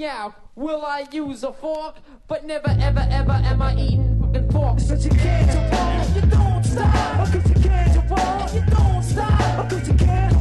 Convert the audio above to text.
Yeah, will I use a fork? But never, ever, ever am I eating fucking pork. But you can't walk, you don't stop. Cause you can't walk, you don't stop. Cause you can't